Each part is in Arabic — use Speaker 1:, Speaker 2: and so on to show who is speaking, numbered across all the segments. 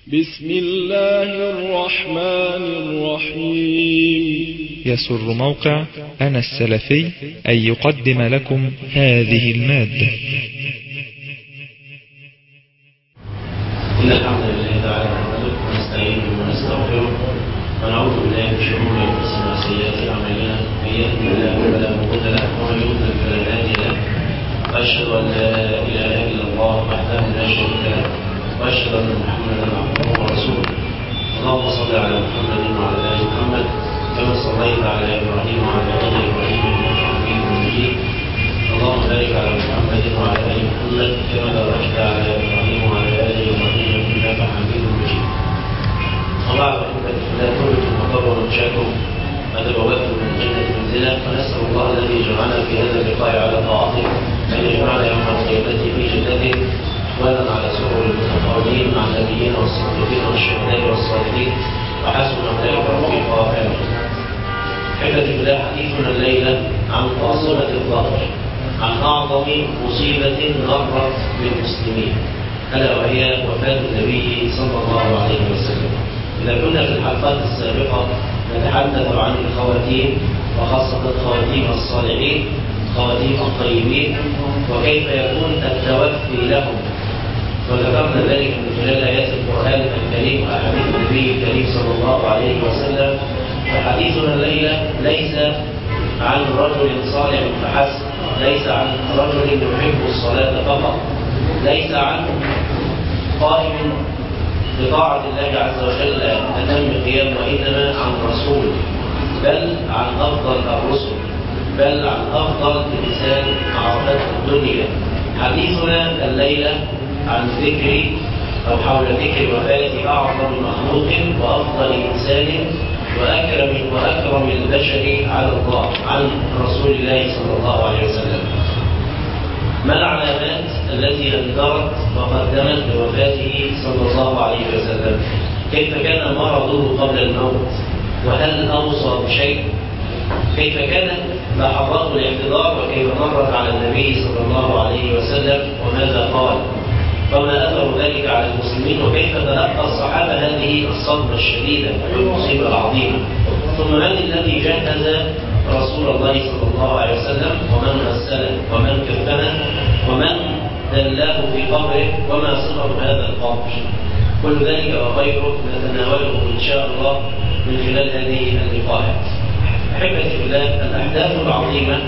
Speaker 1: بسم الله الرحمن الرحيم.
Speaker 2: يسر موقع أنا السلفي أن يقدم لكم هذه المادة.
Speaker 3: إن الحمد لله تعالى نحمده ونستعينه ونستغفره ونعوذ بالله من شرور أنفسنا وسيئات أعمالنا، من يهده الله فلا مضل له ومن يضلل فلا هادي له، وأشهد أن لا إله إلا الله وحده لا شريك له، وأشهد أن محمدا عبده ورسوله. اللهم صل على محمد وعلى آل محمد كما صليت على إبراهيم وعلى آل إبراهيم إنك حميد مجيد. اللهم بارك على محمد وعلى آل محمد كما باركت على إبراهيم وعلى آل إبراهيم إنك حميد مجيد. وبعد أحبتي في الله، تبتم وقروا منشاكم وتبوأتم من الجنة منزلا، ونسأل الله الذي جمعنا في هذا اللقاء على طاعته أن يجمعنا يوم القيامة في جنته ولا على سرر المتقابلين مع النبيين والصديقين والشهداء والصالحين وحسن أولئك رفيقا. آمين. أحبتي في الله، حديثنا الليلة عن قاصمة الظهر، عن أعظم مصيبة مرت بالمسلمين، ألا وهي وفاة النبي صلى الله عليه وسلم. إذا كنا في الحلقات السابقة نتحدث عن الخواتيم، وخاصة خواتيم الصالحين، خواتيم الطيبين، وكيف يكون التوفي لهم، وذكرنا ذلك من خلال آيات القرآن الكريم وأحاديث النبي الكريم صلى الله عليه وسلم. فحديثنا الليلة ليس عن رجل صالح فحسب، ليس عن رجل يحب الصلاة فقط، ليس عن قائم بطاعة الله عز وجل أتم قيام، وإنما عن رسول، بل عن أفضل الرسل، بل عن أفضل إنسان عرفته الدنيا. حديثنا الليلة عن ذكر أو حول ذكر وفاة أعظم مخلوق وأفضل إنسان وأكرم البشر على الله، عن رسول الله صلى الله عليه وسلم. ما العلامات التي أنذرت وقدمت بوفاته صلى الله عليه وسلم؟ كيف كان مرضه قبل الموت؟ وهل أوصى بشيء؟ كيف كانت لحظات الاحتضار وكيف مرت على النبي صلى الله عليه وسلم وماذا قال؟ وما أثر ذلك على المسلمين؟ وكيف تلقى الصحابة هذه الصدمة الشديدة والمصيبة العظيمة؟ ثم من الذي جهز رسول الله صلى الله عليه وسلم، ومن غسله، ومن كفنه، ومن دلاه في قبره، وما صفة هذا القبر؟ كل ذلك وغيره نتناوله إن شاء الله من خلال هذه اللقاءات. أحبتي في الله، الأحداث العظيمة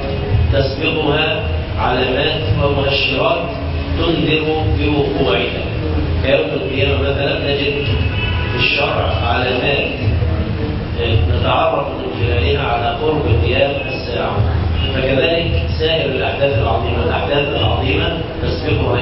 Speaker 3: تسبقها علامات ومؤشرات تنذر بوقوعها. كيوم القيامة مثلا نجد في الشرع علامات نتعرف من خلالها على قرب قيام الساعة، فكذلك سائر الأحداث العظيمة. الأحداث العظيمة تسبقها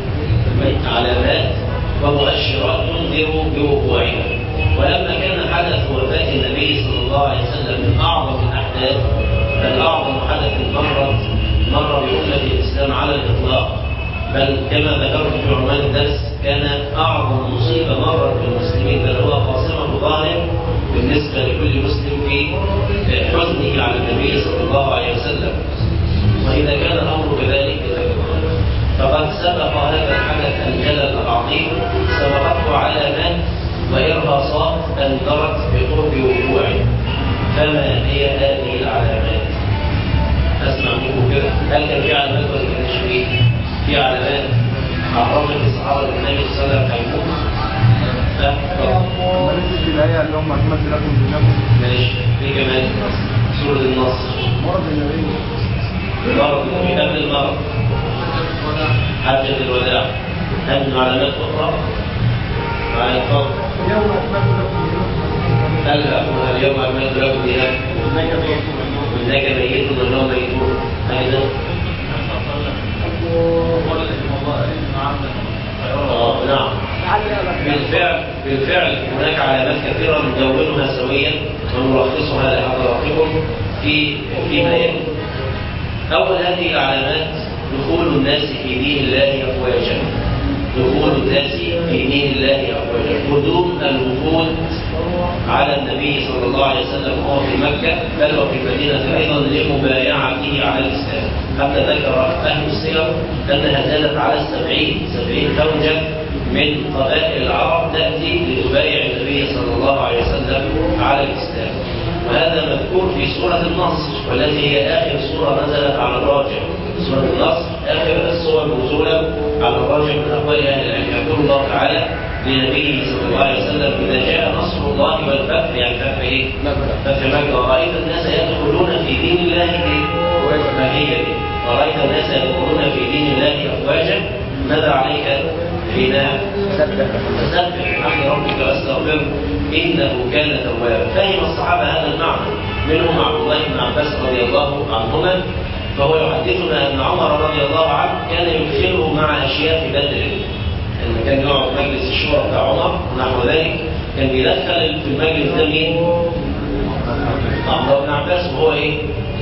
Speaker 3: علامات ومؤشرات تنذر بوقوعها. ولما كان حدث وفاة النبي صلى الله عليه وسلم من أعظم الأحداث، بل أعظم حدث مر بأمة الإسلام على الإطلاق، بل كما ذكرت في عنوان الدرس كان أعظم مصيبة مرت بالمسلمين، بل هو قاصمة ظهر بالنسبة لكل مسلم في حزنه على النبي صلى الله عليه وسلم. وإذا كان الأمر كذلك فقد سبق هذا الحدث الجلل العظيم، سبقته علامات وإرهاصات أنذرت بقرب وقوعه. فما هي هذه العلامات؟ أسمع منكم كده، هل كان في علامات ولا كانش فيه؟ في علامات عرفت الصحابة النبي صلى الله عليه وسلم هيموت.
Speaker 4: في الآية اللي هم أكملت لكم دينكم.
Speaker 3: ماشي. في كمان سورة النصر
Speaker 4: مرض النبي
Speaker 3: قبل المرض، حجة الوداع. هل من علامات أخرى؟ معايا اتفضل.
Speaker 4: اليوم أكملت لكم دينكم.
Speaker 3: هل أقول اليوم أكملت لكم دينكم؟ إنك ميت وإنهم ميتون. أيضا نعم. بالفعل هناك علامات كثيرة ندونها سويا ونلخصها لحضراتكم فيما يلي. أول هذه العلامات دخول الناس في دين الله أفواجا، دخول الناس في دين الله أفواجا، قدوم الوفود على النبي صلى الله عليه وسلم وهو في مكة، بل وفي المدينة أيضا لمبايعته على الإسلام. حتى ذكر أهل السير أنها زادت على 70 فوجا من قبائل العرب تأتي لتبايع النبي صلى الله عليه وسلم على الإسلام، وهذا مذكور في سورة النصر والتي هي آخر سورة نزلت على الراجع. سورة النصر آخر السور نزولا على الراجع من أقوال أهل العلم. يقول الله تعالى لنبيه صلى الله عليه وسلم إذا جاء نصر الله والفتح، يعني فتح إيه؟ فتح مكة، ورأيت الناس يدخلون في دين الله ما هي دي؟ ورأيت الناس يدخلون في دين الله أفواجا. ماذا عليك حين تسبح بحمد ربك واستغفره إنه كان توابا. فهم الصحابة هذا المعنى، منهم عبد الله بن عباس رضي الله عنهما، فهو يحدثنا أن عمر رضي الله عنه كان يدخله مع أشياء في بدر، لما كان يقعد مجلس الشورى بتاع عمر ونحو ذلك كان بيدخل في المجلس ده مين؟ عبد الله بن عباس، وهو إيه؟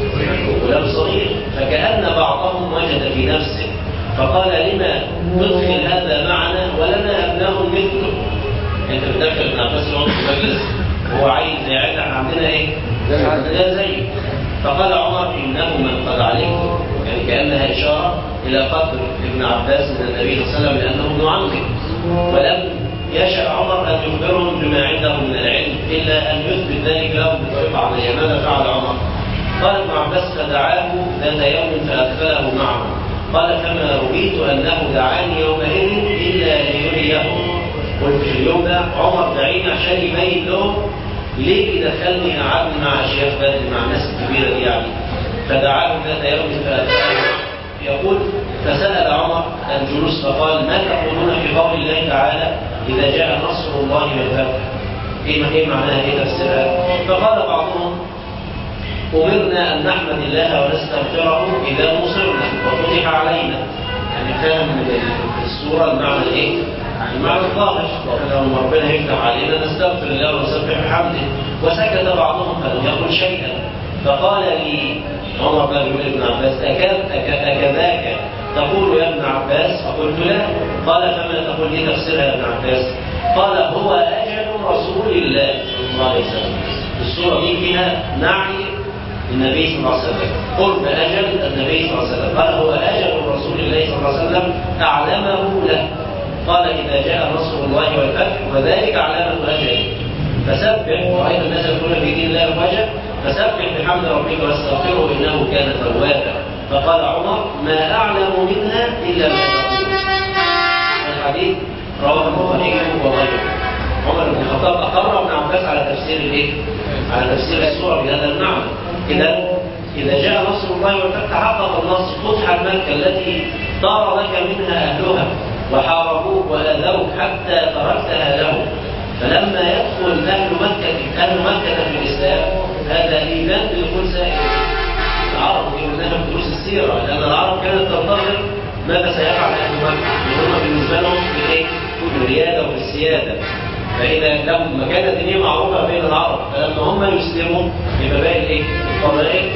Speaker 3: غلام صغير. فكأن بعضهم وجد في نفسه فقال لما تدخل هذا معنا ولنا أبناء مثله؟ أنت بتدخل ابن عباس يقعد في المجلس وهو عايز زي احنا عندنا إيه؟ عندنا زيه. فقال عمر إنه من قد عليكم، يعني كأنها إشارة إلى قدر ابن عباس من النبي صلى الله عليه وسلم لأنه ابن عمه، ولم يشاء عمر أن يخبرهم بما عنده من العلم إلا أن يثبت ذلك لهم بطريقة عملية. ماذا فعل عمر؟ قال ابن عباس فدعاه ذات يوم فأدخله معه. قال فما رضيت أنه دعاني يومئذ إلا ليريه. قلت في اليوم ده عمر دعيني عشان يبين لهم ليه دخلني قعدني مع أشياخ بدر مع الناس الكبيرة دي يعني. فدعاه ذات يوم فأدخله. يقول فسأل عمر الجلوس فقال ما تقولون في قول الله تعالى إذا جاء نصر الله والفتح؟ إيه معناها؟ إيه تفسيرها؟ فقال بعضهم أمرنا أن نحمد الله ونستغفره إذا نصرنا وفتح علينا. يعني فاهم السورة المعنى إيه؟ المعنى الظاهر، لو ربنا يفتح علينا نستغفر الله ونسبح بحمده. وسكت بعضهم فلم يقل شيئا. فقال لي عمر بن ابن عباس أكذاك تقول يا ابن عباس؟ فقلت لا. قال فما تقول لي تفسيرها يا ابن عباس؟ قال هو أجل رسول الله صلى الله عليه وسلم. السورة دي فيها نعي النبي صلى الله عليه وسلم، قرب أجل النبي صلى الله عليه وسلم. قال هو أجل رسول الله صلى الله عليه وسلم أعلمه له. قال إذا جاء نصر الله والفتح وذلك علامة أجل. فسبح، ورأيت الناس يدخلون في دين الله أفواجا، فسبح بحمد ربك واستغفره إنه كان توابا. فقال عمر ما أعلم منها إلا ما تقول. الحديث رواه البخاري وغيره. عمر بن الخطاب أقر ابن عباس على تفسير الإيه؟ على تفسير السورة بهذا المعنى. إذا جاء نصر الله والفتح تحقق النصر، فتح مكة التي طار لك منها أهلها وحاربوك وآذوك حتى تركتها لهم. فلما يدخل أهل مكة في الإسلام هذا إيمان بدخول سائر. العرب قلناها في دروس السيرة، لأن العرب كانت تنتظر ماذا سيفعل أهل مكة، وهم بالنسبة لهم في إيه؟ في الريادة وفي السيادة. فإذا لهم مكانة دينية معروفة بين العرب، فلما هم يسلموا يبقى باقي الإيه؟ القبائل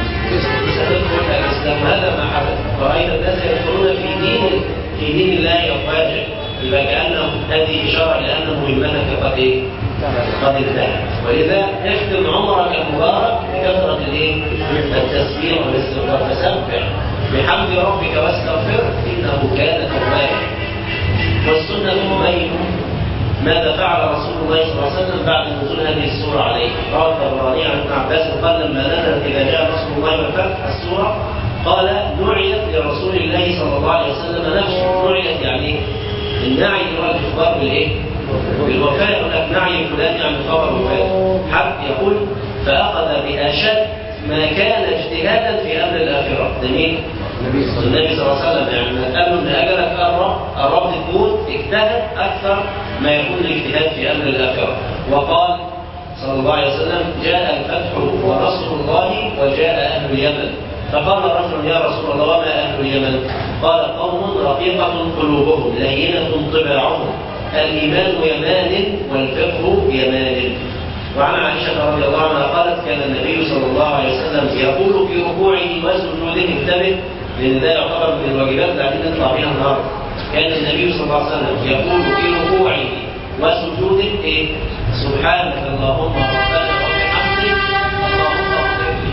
Speaker 3: تدخل الإسلام. هذا ما حدث. ورأيت الناس يدخلون في دين الله أفواجا. يبقى كأنه هذه إشارة لأن مهمتك قد إيه؟ قد انتهت. ولذا اختم عمرك المبارك بكثرة الإيه؟ التسبيح والاستغفار. فسبح بحمد ربك واستغفره إنه كان توابا. والسنة تبين ماذا فعل رسول الله صلى الله عليه وسلم بعد نزول هذه السورة عليه. روى الطبراني عن ابن عباس قال لما نزلت إذا جاء نصر الله والفتح السورة قال نعيت لرسول الله صلى الله عليه وسلم نفسه. نعيت يعني النعي هو الإخبار بالإيه؟ بالوفاة. يقول لك نعي فلان عن خبر وفاة. حتى يقول فأخذ بأشد ما كان اجتهادا في أمر الآخرة. ده مين؟ النبي صلى الله عليه وسلم. يعني قال له ان اجلك قربت تموت، اجتهد اكثر ما يكون الاجتهاد في امر الاخره. وقال صلى الله عليه وسلم جاء الفتح ونصر الله وجاء اهل اليمن. فقال رجل يا رسول الله وما اهل اليمن؟ قال قوم رقيقه قلوبهم لينه طباعهم الايمان يمان والفقه يمان. وعن عائشة رضي الله عنها قالت كان النبي صلى الله عليه وسلم يقول في ركوعه وسجوده انتبه لأن ده يعتبر من الواجبات اللي عايزين نطلع بيها النهارده. كان النبي صلى الله عليه وسلم يقول في ركوعه وسجوده إيه؟ سبحانك اللهم ربنا وبحمدك اللهم اغفر لي.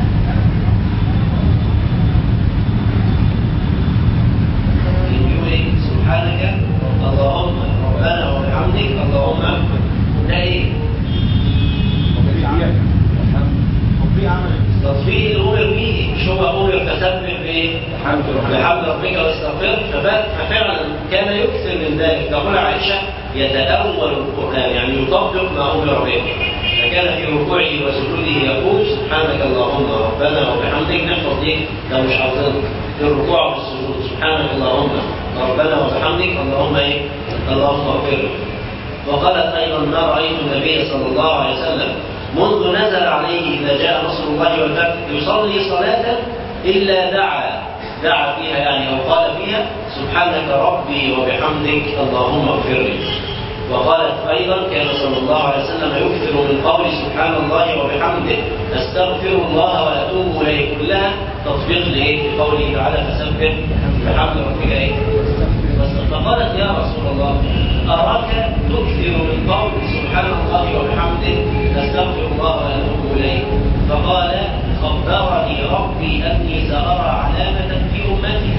Speaker 3: يقول إيه؟ كان يكثر من ذلك. تقول عائشة يتأول القرآن يعني يطبق ما أمر به، فكان في ركوعه وسجوده يقول سبحانك اللهم ربنا وبحمدك. نحفظ دي لو مش حافظين في الركوع والسجود سبحانك اللهم ربنا وبحمدك اللهم ايه؟ اللهم اغفر لي. وقالت ايضا ما رايت النبي صلى الله عليه وسلم منذ نزل عليه اذا جاء نصر الله والفتح يصلي صلاه الا دعا فيها يعني او قال فيها سبحانك ربي وبحمدك اللهم اغفر لي. وقالت ايضا كان صلى الله عليه وسلم يكثر من قول سبحان الله وبحمده استغفر الله واتوب اليه، كلها تطبيق لايه؟ لقوله تعالى فسبح بحمد ربك ايه؟ فقالت يا رسول الله اراك تكثر من قول سبحان الله وبحمده استغفر الله واتوب اليه. فقال خبرني ربي اني سارى علامه في امتي.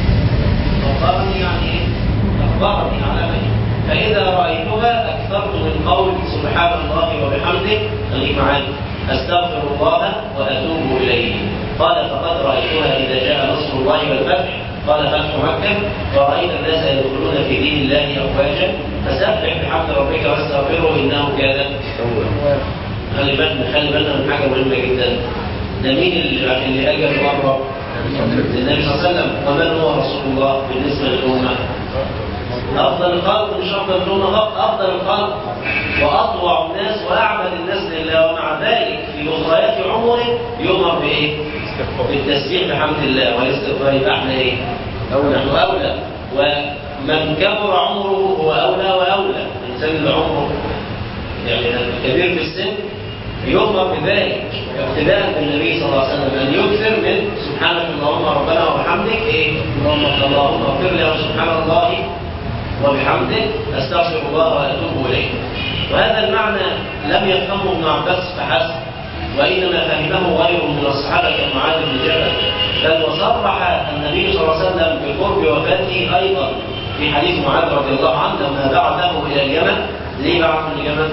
Speaker 3: خبرني يعني ايه؟ اخبرني علامه، فإذا رأيتها أكثرت من قول سبحان الله وبحمده خليك معايا أستغفر الله وأتوب إليه. قال فقد رأيتها إذا جاء نصر الله والفتح، قال فتح مكة ورأيت الناس يدخلون في دين الله أفواجا فسبح بحمد ربك واستغفره إنه كان توابا. خلي بالنا من حاجة مهمة جدا. ده مين اللي أجل مرة؟ النبي صلى الله عليه وسلم. ومن هو رسول الله بالنسبة للأمة؟ أفضل الخلق، مش أفضل الأمة، أفضل الخلق وأطوع الناس وأعبد الناس لله، ومع ذلك في أخريات عمره يؤمر بإيه؟ بالتسبيح بحمد الله والاستغفار. يبقى احنا إيه؟ نحن أولى، ومن كبر عمره هو أولى وأولى. الإنسان اللي عمره يعني كبير في السن يؤمر بذلك اقتداء بالنبي صلى الله عليه وسلم أن يكثر من سبحانك اللهم ربنا وبحمدك إيه؟ اللهم اغفر لي وسبحان الله وبحمده استغفر الله واتوب اليه. وهذا المعنى لم يفهمه ابن عباس فحسب، وانما فهمه غيره من الصحابه كمعاذ بن جبل، بل وصرح النبي صلى الله عليه وسلم بقرب وفاته ايضا في حديث معاذ رضي الله عنه لما بعثه الى اليمن. ليه بعثه اليمن؟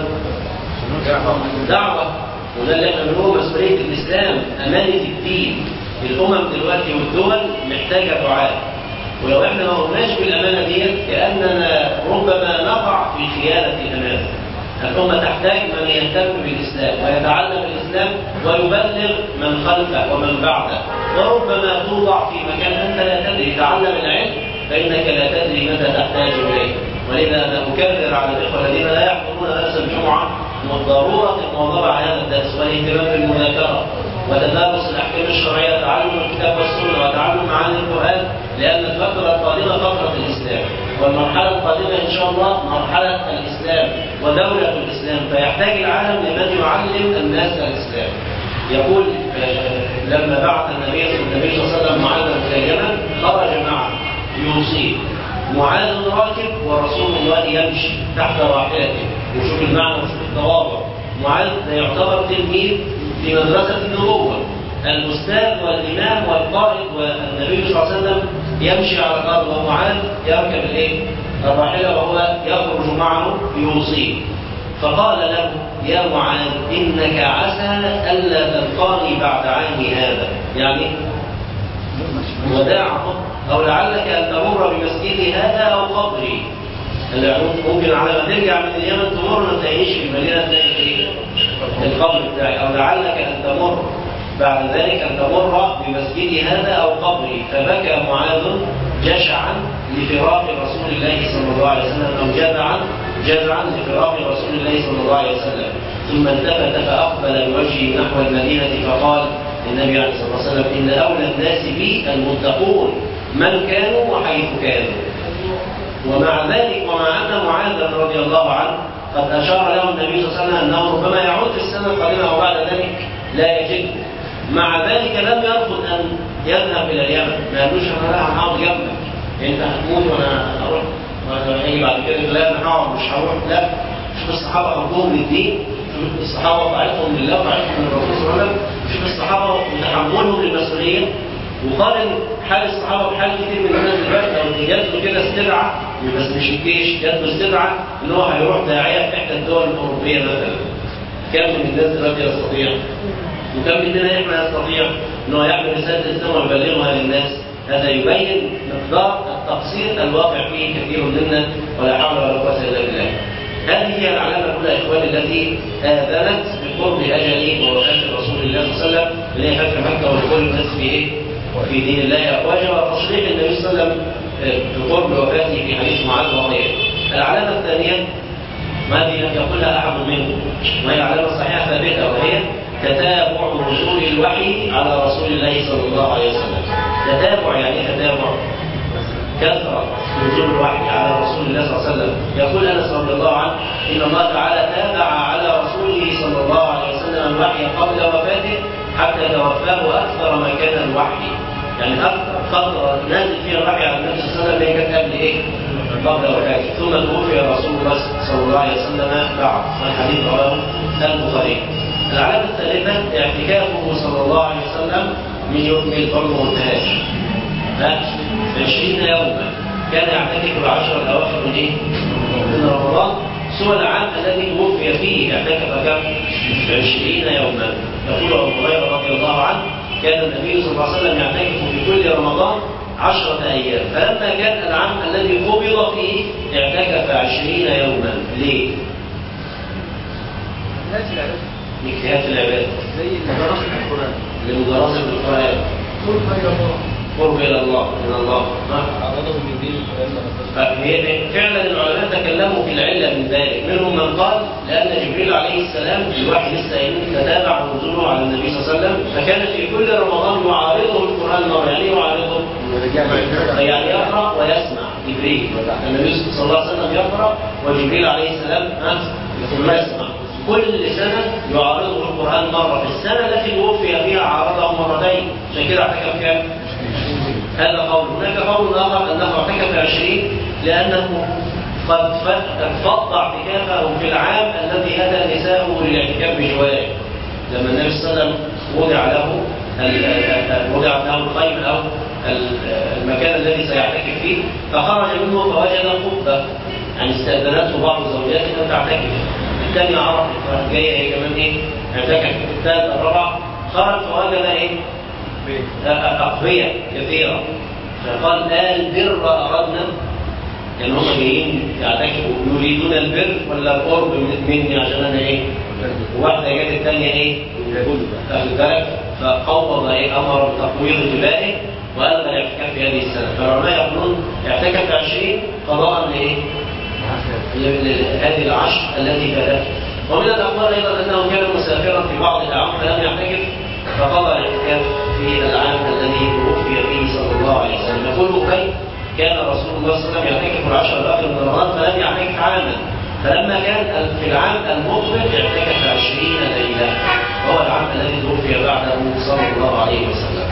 Speaker 3: دعوه، وده اللي احنا بنقوله مسؤوليه الاسلام، امانه الدين. الامم دلوقتي والدول محتاجه دعاء، ولو احنا ما قمناش بالامانه ديت كاننا ربما نقع في خيانه الامانه. الامه تحتاج من يهتم بالاسلام ويتعلم الاسلام ويبلغ من خلفه ومن بعده، وربما توضع في مكان انت لا تدري. تعلم العلم فانك لا تدري متى تحتاج اليه. ولذا انا اكرر على الاخوه الذين لا يحضرون درس الجمعه ضروره المواظبه على هذا الدرس والاهتمام بالمذاكره وتدارس الاحكام الشرعيه، تعلم الكتاب والسنه وتعلم معاني القران، لان الفتره القادمه فتره الاسلام، والمرحله القادمه ان شاء الله مرحله الاسلام ودوله الاسلام، فيحتاج العالم لمن يعلم الناس الاسلام. يقول لما بعث النبي صلى الله عليه وسلم معاذا الى اليمن خرج معه يوصيه. معاذ راكب ورسول الله يمشي تحت راحلته، وشوف المعنى وشوف التواضع. معاذ يعتبر تلميذ في مدرسة النبوة، الأستاذ والإمام والقائد، والنبي صلى الله عليه وسلم يمشي على الأرض ومعاذ يركب الراحلة وهو يخرج معه يوصيه. فقال له يا معاذ إنك عسى ألا تلقاني بعد عامي هذا، يعني وداعه، أو لعلك أن تمر بمسجدي هذا أو قبري. ممكن على ما ترجع من اليمن تمر ما تلاقيش في المدينة تلاقي القبر بتاعي، أو لعلك أن تمر بعد ذلك أن تمر بمسجدي هذا أو قبري. فبكى معاذ جشعا لفراق رسول الله صلى الله عليه وسلم، أو جزعا لفراق رسول الله صلى الله عليه وسلم. ثم التفت فأقبل بوجهه نحو المدينة فقال النبي عليه الصلاة والسلام إن أولى الناس بي المتقون من كانوا وحيث كانوا. ومع ذلك ومع أن معاذ رضي الله عنه قد أشار له النبي صلى الله عليه وسلم أنه ربما يعود في السنة القادمة وبعد ذلك لا يجد، مع ذلك لم يرفض أن يذهب إلى اليمن. ما قالوش أنا لا هقعد جنبك، أنت هتموت وأنا هروح وأنا هيجي بعد كده لا أنا هقعد مش هروح. لا، شوف الصحابة حبهم للدين، شوف الصحابة طاعتهم لله وطاعتهم للرسول صلى الله عليه وسلم، شوف الصحابة وتحملهم للمسؤولية. وقارن حال الصحابة بحال كتير من الناس دلوقتي. لو جات له كده استدعاء، بس مش الجيش، جات له استدعاء ان هو هيروح داعية في احدى الدول الأوروبية مثلا، كم من الناس دلوقتي يستطيع؟ وكم مننا احنا يستطيع ان هو يعمل رسالة الإسلام ويبلغها للناس؟ هذا يبين مقدار التقصير الواقع فيه كثير منا، ولا حول ولا قوة إلا بالله. هذه هي العلامة الأولى يا إخواني التي آذنت بقرب أجل ووفاة رسول الله صلى الله عليه وسلم، اللي هي فتح مكة ودخول الناس في إيه؟ وفي دين الله أفواجا، وتصريح النبي صلى الله عليه وسلم بقرب وفاته في حديث معاذ وغيره. العلامة الثانية وهذه لم يقولها أحد منهم، وهي علامة صحيحة ثابتة، وهي تتابع نزول الوحي على رسول الله صلى الله عليه وسلم. تتابع يعني تتابع كثرة نزول الوحي على رسول الله صلى الله عليه وسلم. يقول أنس رضي الله عنه إن الله تعالى تابع على رسوله صلى الله عليه وسلم الوحي قبل وفاته حتى توفاه أكثر ما كان الوحي، يعني أكثر فترة نازل فيها الوحي على النبي صلى الله عليه وسلم هي كانت قبل إيه؟ قبل وفاته، ثم توفي رسول الله صلى الله عليه وسلم بعد، والحديث رواه البخاري. العلامة الثالثة اعتكافه صلى الله عليه وسلم من يوم الفرد والتهاج 20 يوما، كان يعتكف العشر الأواخر من إيه؟ من رمضان، سوى العام الذي توفي فيه اعتكف كم؟ 20 يوما. يقول أبو هريرة رضي الله عنه كان النبي صلى الله عليه وسلم يعتكف في كل رمضان 10 أيام، فلما كان العام الذي قبض فيه اعتكف 20 يوما. ليه؟ اجتهاد في العبادة
Speaker 4: زي دراسة القرآن،
Speaker 3: لمدرسة القرآن، قرب إلى الله من الله.
Speaker 4: عرضهم من دين القرآن.
Speaker 3: فعلا العلماء تكلموا في العلة من ذلك، منهم من قال لأن جبريل عليه السلام الوحي لسه تتابع نزوله على النبي صلى الله عليه وسلم، فكان في كل رمضان يعارضه القرآن مرة. يعني يعارضه يعني يقرأ ويسمع جبريل، النبي صلى الله عليه وسلم يقرأ وجبريل عليه السلام يسمع. كل سنة يعارضه القرآن مرة، في السنة التي توفي فيها عارضه مرتين، عشان كده اعتكف كام؟ هذا قول. هناك قول آخر أنه اعتكف 20 لأنه قد فض اعتكافه في العام الذي أتى نساءه للاعتكاف بجواره، لما النبي صلى الله عليه وسلم وضع له الخيم أو المكان الذي سيعتكف فيه، فخرج منه فوجد قبة، يعني استأذنته بعض زوجاته أن تعتكف. الثانية عرفت جاية هي كمان إيه؟ اعتكف. الثالث الرابع خرج فوجد إيه؟ أقوية كثيرة، فقال البر أردنا، يعني هم جايين يعتكفوا يريدون البر ولا القرب مني عشان أنا إيه؟ واحدة جت الثانية إيه؟ أخذ بالك، فقوض إيه؟ أمر بتقويض جبائه وألغى الاعتكاف في هذه السنة. فالعلماء يقولون اعتكف 20 قضاء لإيه؟ هذه العشر التي فاتته. ومن الأقوال أيضا أنه كان مسافرا في بعض الأعوام فلم يعتكف، فقضى الاعتكاف في العام الذي توفي فيه صلى الله عليه وسلم. يقول أبي كان رسول الله صلى الله عليه وسلم يعتكف العشر الأواخر من رمضان فلم يعتكف عاما، فلما كان في العام المقبل اعتكف 20 ليلة، وهو العام الذي توفي بعده صلى الله عليه وسلم.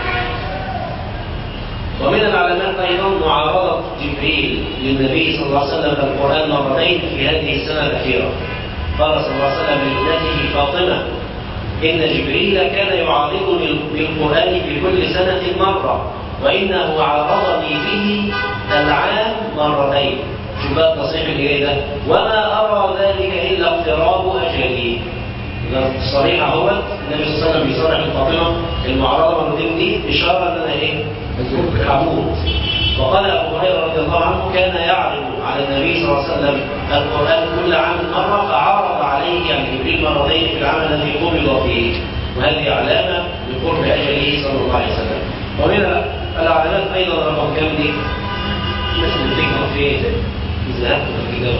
Speaker 3: ومن العلامات أيضا معارضة جبريل للنبي صلى الله عليه وسلم القرآن مرتين في هذه السنة الأخيرة. قال صلى الله عليه وسلم لابنته فاطمة إن جبريل كان يعارضني بالقرآن في كل سنة مرة، وإنه عارضني به العام مرتين. شوف بقى التصريح اللي جاي ده، وما أرى ذلك إلا اقتراب أجلي. صريح هو النبي صلى الله عليه وسلم بيصرح لفاطمة المعارضة مرتين دي إشارة أن أنا إيه؟ حمود. وقال أبو هريرة رضي الله عنه كان يعرض على النبي صلى الله عليه وسلم القرآن كل عام مرة، فعرض عليه يعني جبريل مرتين في العام الذي قبض فيه، وهذه علامة لقرب أجله صلى الله عليه وسلم. ومن العلامات أيضا رقم كام دي؟ مثل الذكر في ذهبت في الكتاب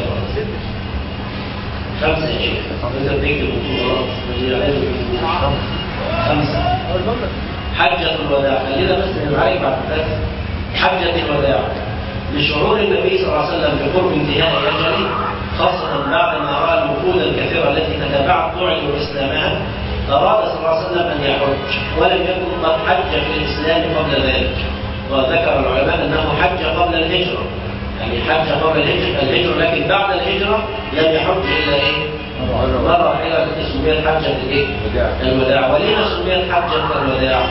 Speaker 3: 5 يا شيخ. إذا بتكتب بطولات 5 حجة الوداع. خلينا بس نعرف بعد ذلك حجة الوداع لشعور النبي صلى الله عليه وسلم بقرب انتهاء أجله، خاصة بعد ما رأى الوفود الكثيرة التي تتابعت تعلن إسلامها، أراد صلى الله عليه وسلم أن يحج، ولم يكن قد حج في الإسلام قبل ذلك. وذكر العلماء أنه حج قبل الهجرة، يعني حج قبل الهجرة، لكن بعد الهجرة لم يحج إلا إيه؟ مرة واحدة التي سميت حجة الإيه؟ الوداع. ولما سميت حجة الوداع؟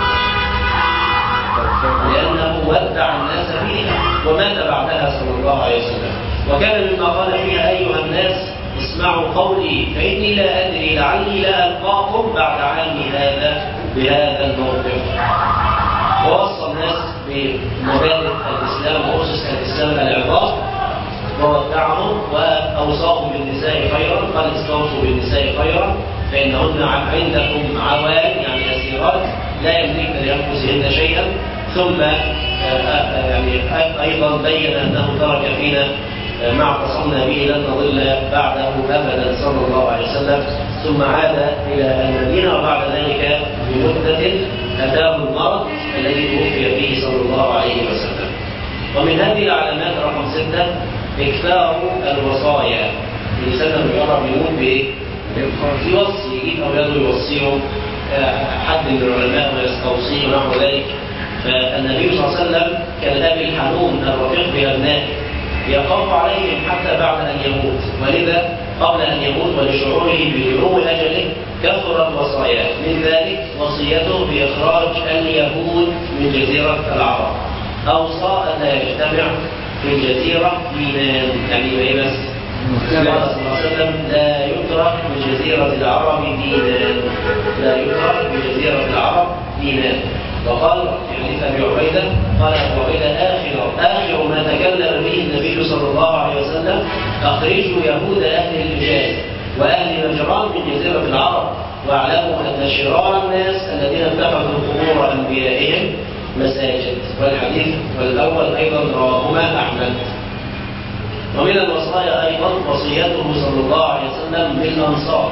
Speaker 3: لأنه ودع الناس فيها ومات بعدها صلى الله عليه وسلم. وكان مما قال فيها أيها الناس اسمعوا قولي فإني لا أدري لعلي لا ألقاكم بعد عامي هذا بهذا الموقف. ووصى الناس بمبادئ الإسلام وأسس الإسلام العظام، وودعهم وأوصاهم بالنساء خيرا، قال استوصوا بالنساء خيرا فإنهن عندكم عوان يعني أسيرات لا يملكن لأنفسهن شيئا. ثم يعني أيضا بين أنه ترك فينا ما اعتصمنا به لن نضل بعده أبدا صلى الله عليه وسلم. ثم عاد إلى المدينة وبعد ذلك بمدة أتاه المرض الذي توفي فيه صلى الله عليه وسلم. ومن هذه العلامات رقم 6 إكثار الوصايا. الإنسان لما يقرب يموت بإيه؟ يوصي، يجيب أولاده يوصيهم، حد من العلماء ويستوصيه ونحو ذلك. فالنبي صلى الله عليه وسلم كالأب الحنون الرفيق بأبنائه يخاف عليهم حتى بعد أن يموت، ولذا قبل أن يموت ولشعوره بدنو أجله كثرت وصاياه. من ذلك وصيته بإخراج اليهود من جزيرة العرب. أوصى أن لا يجتمع في الجزيرة دينان، يعني إيه بس؟ قال صلى الله عليه وسلم لا يترك بجزيرة العرب دينان، لا يترك بجزيرة العرب دينان. وقال في حديث أبي عبيدة قال أبو عبيدة آخر ما تكلم به النبي صلى الله عليه وسلم أخرجوا يهود أهل الحجاز وأهل نجران من جزيرة العرب واعلموا أن شرار الناس الذين اتخذوا قبور أنبيائهم مساجد. والحديث والأول أيضا رواهما أحمد. ومن الوصايا أيضا وصيته صلى الله عليه وسلم للأنصار.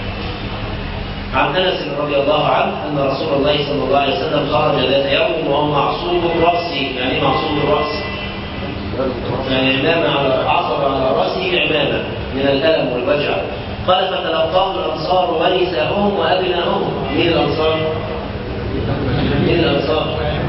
Speaker 3: عن أنس رضي الله عنه أن رسول الله صلى الله عليه وسلم خرج ذات يوم وهو معصوب الرأس. يعني معصوب الرأس يعني عمامة على عصب على رأسه، عمامة من الألم والوجع. قال فتلقاه الأنصار ونساءهم وأبناءهم. مين الأنصار؟ مين الأنصار؟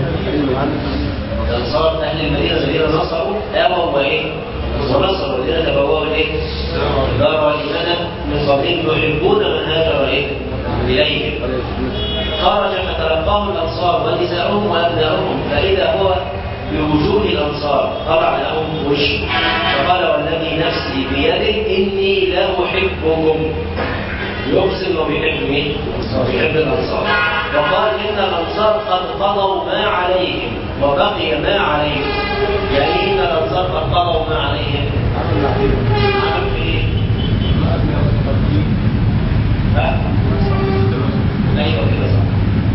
Speaker 3: الأنصار أهل المدينة الذين نصروا آووا وإيه؟ ونصروا الذين تبوأوا الإيه؟ دار الإيمان من قبلهم يحبون من هاجر إيه؟ إليهم. خرج فتلقاه الأنصار ونساءهم وأبناءهم فإذا هو بوجوه الأنصار طلع لهم وجه فقال والذي نفسي بيده إني لا أحبكم. يقسم وبيحب مين؟ وبيحب الأنصار. وقال إن الأنصار قد قضوا ما عليهم وبقي ما عليهم. يعني إن الأنصار قد قضوا ما عليهم. عمل في إيه؟ أيوة كده صح.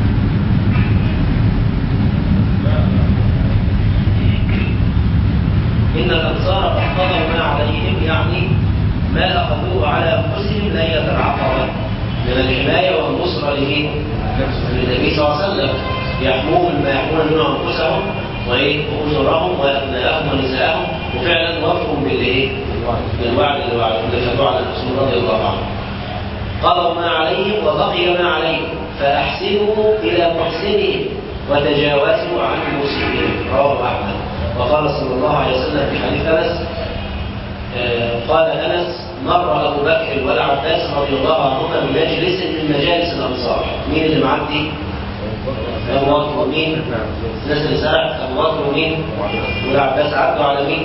Speaker 3: إن الأنصار قد قضوا ما عليهم يعني ما أخذوه على أنفسهم ليلة العقبة من الحماية والنصرة للنبي صلى الله عليه وسلم. يحمون ما يحمون منه أنفسهم وأسرهم وأبنائهم ونساءهم، وفعلا وفقهم بالوعد اللي خدوه على الرسول رضي الله عنه. قضوا ما عليهم وبقي ما عليهم فأحسنوا إلى محسنهم وتجاوزوا عن المسيئين. رواه أحمد. وقال صلى الله عليه وسلم في حديث أنس قال أنس مر أبو بكر والعباس رضي الله عنهما بمجلس من مجالس الأنصار. مين اللي معدي؟ أبو بكر ومين؟ الناس اللي سرق أبو بكر ومين؟ والعباس عدوا على مين؟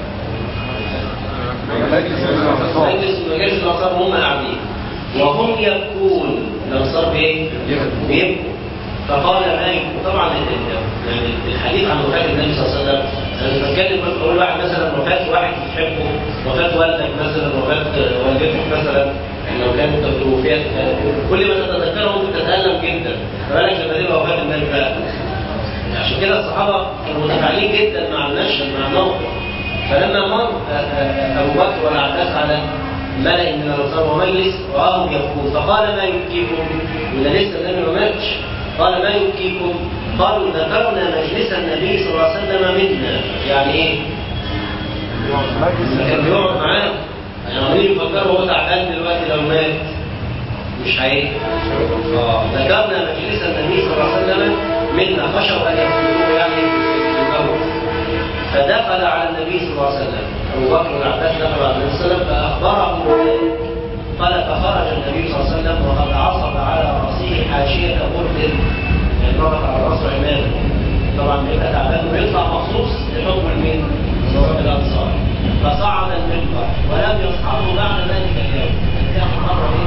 Speaker 3: مجلس من مجالس الأنصار هم قاعدين وهم يبكون. الأنصار بإيه؟ بيبكوا. فقال ما يبكوا. طبعا يعني الحديث عن وفاة النبي صلى الله عليه وسلم أنا بتكلم بقول واحد مثلا وفاة واحد بتحبه، وفاة والدك مثلا، وفاة والدتك مثلا لو كانت توفيت كل ما تتذكره ممكن تتألم جدا، فبالك لما تبقى وفاة النبي بقى. عشان كده الصحابة كانوا متفاعلين جدا مع المشهد مع الموقف. فلما مر أبو بكر والعباس على ملأ من الأنصار ومجلس رآهم يبكون فقال ما يبكيكم؟ وده لسه النبي ما ماتش. قال ما يبكيكم؟ قالوا ذكرنا مجلس النبي صلى الله عليه وسلم منا. يعني ايه؟ كان بيقعد معاه يعني عمالين يفكروا هو تعبان دلوقتي لو مات مش هيك. ذكرنا مجلس النبي صلى الله عليه وسلم منا خشوا ان يقتلوه يعني الموت. فدخل على النبي صلى الله عليه وسلم ابو بكر والعباس دخلوا على النبي صلى الله عليه وسلم فاخبرهم بذلك. قال فخرج النبي صلى الله عليه وسلم وقد عصب على راسه حاشيه برد يعني ربط على راسه عمامه. طبعا بيبقى تعبان ويطلع مخصوص لحكم المين؟ الانصار. فصعد المنبر ولم يصحبه بعد ذلك اليوم. كانت مره ايه؟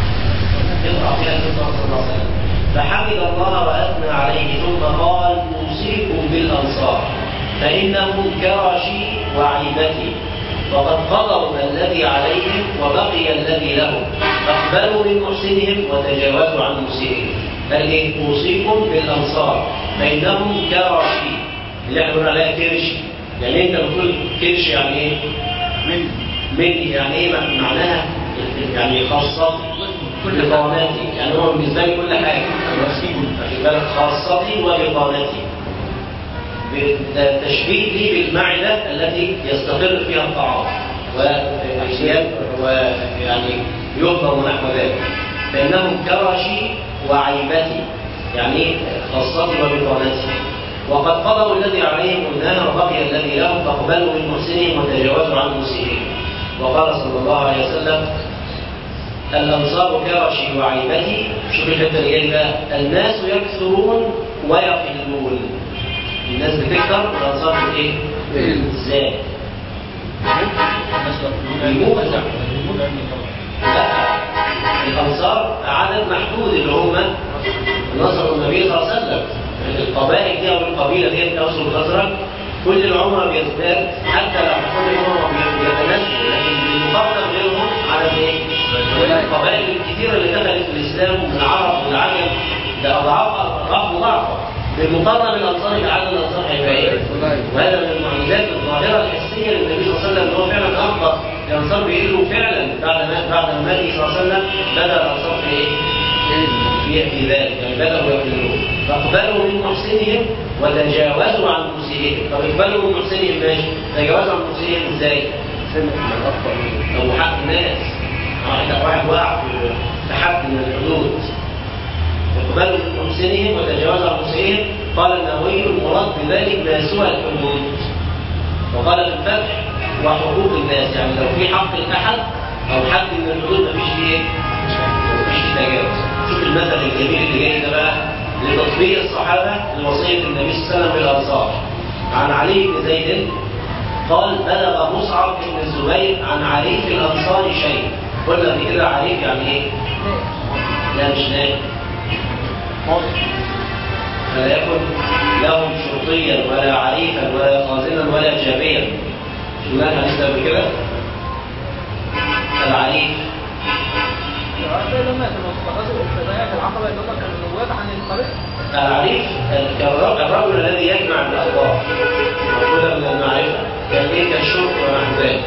Speaker 3: يقرا فيها النبي صلى الله عليه وسلم فحمد الله واثنى عليه ثم قال أوصيكم بالأنصار فإنهم كراشي وعيبتي وقد قضوا الذي عليهم وبقي الذي لهم فاقبلوا من محسنهم وتجاوزوا عن مسيئهم. قال أوصيكم بالأنصار فإنهم كراشي، اللي احنا بنقول عليها كرشي. يعني انت بتقول كرشي يعني ايه؟ مني يعني ايه معناها؟ يعني خاصتي بطانتي، يعني هو بالنسبه لي كل حاجه، واخد بالك؟ خاصتي وبطانتي، بالتشبيه لي بالمعده التي يستقر فيها الطعام ويعني يهضم نحو ذلك. فانهم كرشي وعيبتي، يعني خاصتي وبطانتي. وقد قضوا الذي عليهم قلناها وبقي الذي لهم فاقبلوا من محسنهم وتجاوزوا عن مسيئهم. وقال صلى الله عليه وسلم الأنصار كرشي وعيبتي. شوف الحته اللي جايه بقى، الناس يكثرون ويقلون. الناس بتكثر والأنصار ايه؟ ازاي؟ بيموت. لا، الأنصار عدد محدود اللي هم نصروا النبي صلى الله عليه وسلم. القبائل دي او القبيله دي الاوس والخزرج كل العمر بيزداد، حتى لو كل العمر بيتناسبوا، لكن بالمقارنه غيرهم عدد ايه؟ القبائل الكثيره اللي دخلت في الاسلام من العرب والعجم ده اضعاف مضاعفه. بالمقارنه بالانصار عدد الانصار هيبقى ايه؟ وهذا من المعجزات الظاهره الحسيه للنبي صلى الله عليه وسلم ان هو فعلا اخبر الانصار بيقلوا فعلا بعد ما مات صلى الله عليه وسلم بدا الانصار في ايه؟ في ذلك، يعني بدأوا يقلون. فاقبلوا من محسنهم وتجاوزوا عن مسيئهم. طب اقبلوا من محسنهم ماشي، تجاوزوا عن مسيئهم ازاي؟ طب حق الناس، واحد وقع في حد من الحدود. اقبلوا من محسنهم وتجاوزوا عن مسيئهم. قال النووي المراد بذلك ما سوى الحدود. وقال في الفتح وحقوق الناس، يعني لو في حق الأحد أو حد من الحدود مفيش فيه تجاوز. شوف المثل الجميل اللي جاي ده بقى لتطبيق الصحابه لوصيه النبي صلى الله عليه وسلم بالانصار. عن علي بن زيد قال بلغ مصعب بن الزبير عن عريف الانصار شيء. قلنا قبل كده عريف يعني ايه؟ لا مش نائب، فلا يكن لهم شرطيا ولا عريفا ولا خازنا ولا جابيا. شفناها الحديث قبل كده. العريف العريف الرجل الذي يجمع الاخبار، مأخوذة من المعرفة، كالشرط ونحو ذلك.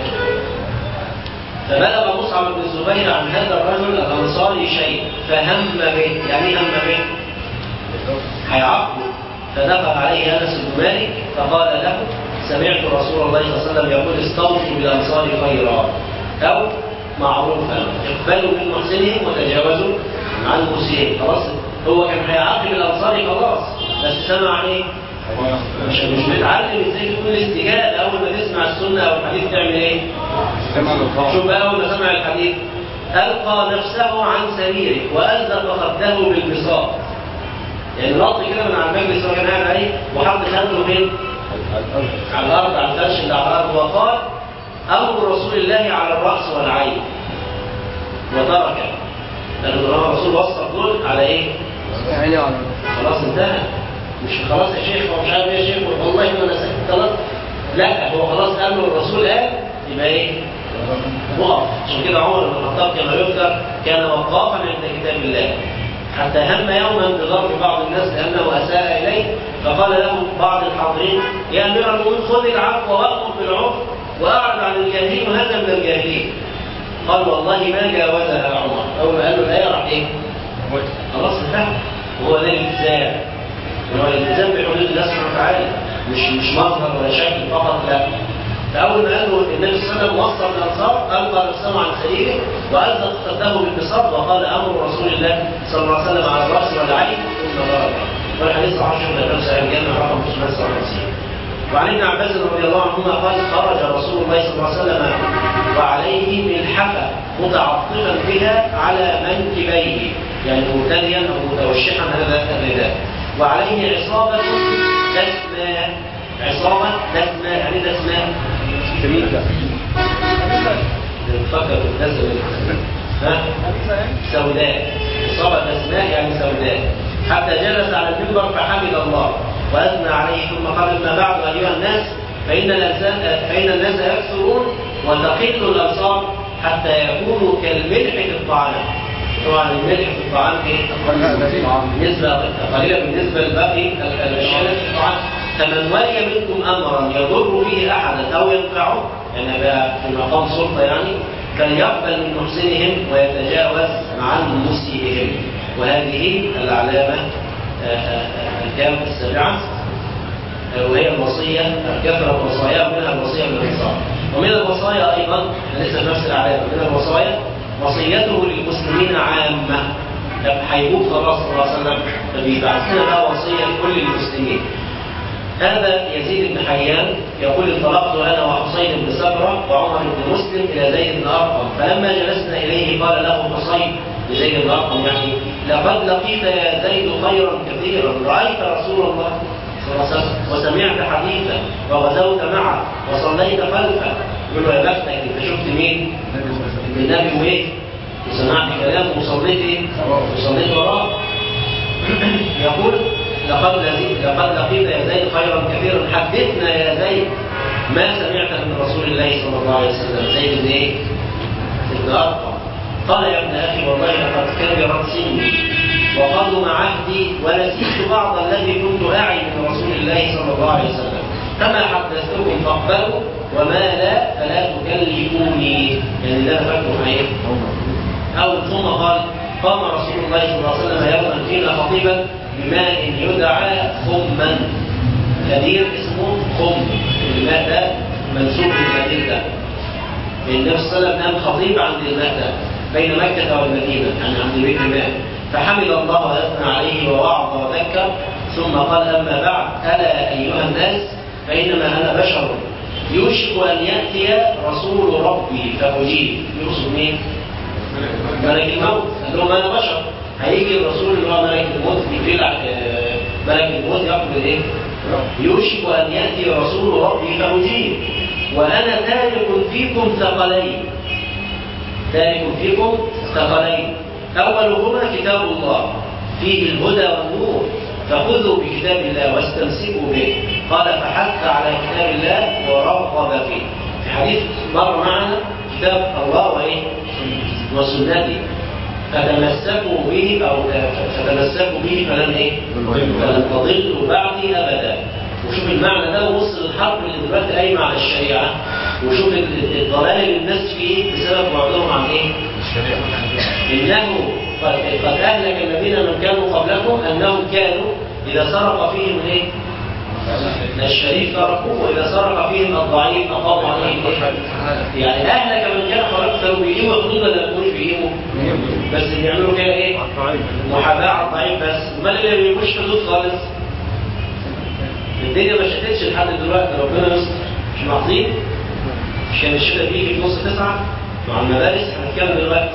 Speaker 3: فبلغ مصعب بن الزبير عن هذا الرجل الانصاري شيء فهم به. يعني هم به؟ هيعاقبه. فدخل عليه انس بن مالك فقال له سمعت رسول الله صلى الله عليه وسلم يقول استوصوا بالانصار خيرا او معروفا اقبلوا من محسنهم وتجاوزوا عن مسيئهم. خلاص هو كان هيعاقب الانصاري خلاص، بس سمع ايه؟ مش بيتعلم ازاي تكون الاستجابه. اول ما تسمع السنه او الحديث تعمل ايه؟ شوف بقى اول ما سمع الحديث القى نفسه عن سريره والزق خده بالبساط، يعني نط كده من على المجلس اللي كان قاعد عليه وحط خده فين؟ على الارض، على الفرش اللي على الارض، وقال امر رسول الله على الراس والعين وتركه. لأن الرسول وصف دول على ايه؟ خلاص انتهى. مش خلاص يا شيخ هو مش عارف ايه يا شيخ والله ما انا ساكت خلاص. لا هو خلاص قال له الرسول قال يبقى ايه؟ وقف. عشان كده عمر بن الخطاب كما يذكر كان وقافا عند كتاب الله حتى هم يوما بضرب بعض الناس لانه اساء اليه، فقال له بعض الحاضرين يا امير المؤمنين خذ العفو وامر بالعرف واعرض عن الجاهلين وهذا من الجاهلين. قال والله ما جاوزها عمر. اول ما قال له الايه راح ايه؟ خلاص انتهى. وهو ده الالتزام، هو الالتزام بحدود الله سبحانه وتعالى، مش مظهر ولا شكل فقط، لا. فاول ما قال له النبي صلى الله عليه وسلم وصف الانصار القى نفسه عن سريره والزق خده بالبساط وقال امر رسول الله صلى الله عليه وسلم على الراس والعين ثم ضرب. والحديث 10 من صحيح الجامع رقم 557. وعن ابن عباس رضي الله عنهما قال خرج رسول الله صلى الله عليه وسلم وعليه ملحفه متعطفا بها على منكبيه، يعني مرتديا او متوشحا هذا الرداء، وعليه عصابه دسماء. عصابه دسماء يعني دسماء تفكر في الدسماء سوداء. عصابه دسماء يعني سوداء. حتى جلس على المنبر فحمد الله وأثنى عليه ثم قال أما بعد أيها الناس فإن الناس يكثرون وتقل الأبصار حتى يكونوا كالملح في الطعام. طبعا الملح في الطعام نسبة قليلة بالنسبة لباقي الأشياء في الطعام. فمن ولي منكم أمرا يضر به أحدا أو ينفعه، يعني بقى في مقام سلطة يعني، فليقبل من محسنهم ويتجاوز عن مسيئهم. وهذه العلامة الكامل السابعة، وهي الوصية. كثرة وصايا ومنها الوصية بالإنصاف. ومن الوصايا أيضا ليس نفس العلامة، من الوصايا وصيته للمسلمين عامة. هيموت خلاص صلى الله عليه وسلم، فبيبعث لنا بقى وصية لكل المسلمين. هذا يزيد بن حيان يقول انطلقت انا وحسين بن سبره وعمر بن مسلم الى زيد بن ارقم، فلما جلسنا اليه قال له حسين لزيد بن ارقم يعني لقد لقيت يا زيد خيرا كثيرا، رايت رسول الله صلى الله عليه وسلم وسمعت حديثا وغزوت معه وصليت خلفه. يقول له يا بختك انت شفت مين؟ النبي وايه؟ وسمعت كلامه وصليت ايه؟ وصليت وراه. يقول لقد لقيت يا زيد خيرا كثيرا، حدثنا يا زيد ما سمعت من رسول الله صلى الله عليه وسلم. زيد بن ايه؟ بن ارقم. قال يا ابن اخي والله لقد كبرت سني وقدم عهدي ونسيت بعض الذي كنت اعي من رسول الله صلى الله عليه وسلم، كما حدثتكم فاقبلوا وما لا فلا تكلفوني. يعني لا فاكره ايه؟ او ثم قال قام رسول الله صلى الله عليه وسلم يوما فينا خطيبا بماء يدعى خما، كثير اسمه خم. الماء ده منسوب للمدينة ده. النبي صلى الله عليه وسلم نام خطيب عند الماء ده بين مكة والمدينة، يعني عند بيت الماء، فحمد الله وأثنى عليه ووعظ وذكر، ثم قال أما بعد ألا أيها الناس فإنما أنا بشر يوشك أن يأتي رسول ربي فأجيب. يقصد مين؟ ملك الموت. قال لهم أنا بشر، هيجي الرسول اللي هو ملك الموت يفيل ملك الموت يقول ايه؟ يوشك ان ياتي رسول ربي فاجيب وانا تارك فيكم ثقلين. تارك فيكم ثقلين، اولهما كتاب الله فيه الهدى والنور فخذوا بكتاب الله واستمسكوا به. قال فحث على كتاب الله ورغب فيه. في حديث مر معنا كتاب الله وايه؟ وسنته، فتمسكوا به أو فتمسكوا به فلن ايه؟ فلن تضلوا بعدي ابدا. وشوف المعنى ده ووصل الحرب اللي دلوقتي قايمه على الشريعه، وشوف الضلال اللي الناس فيه بسبب بعدهم عن ايه؟ الشريعه. انه قد اهلك الذين من كانوا قبلكم انهم كانوا اذا سرق فيهم ايه؟ الشريف تركوه، واذا سرق فيهم الضعيف اقاموا عليه ايه؟ يعني اهلك من كان قبلكم كانوا بيجيبوا حدود ولا ما كانوش بيجيبوا؟ بس بيعملوا كده ايه؟ محاباه على الضعيف بس. امال اللي ما بيجيبوش حدود خالص؟ الدنيا ما شتتش لحد دلوقتي، ربنا يستر. مش معصيين؟ مش كان الشتاء بيجي في نص 9 مع المدارس؟ هنتكلم دلوقتي.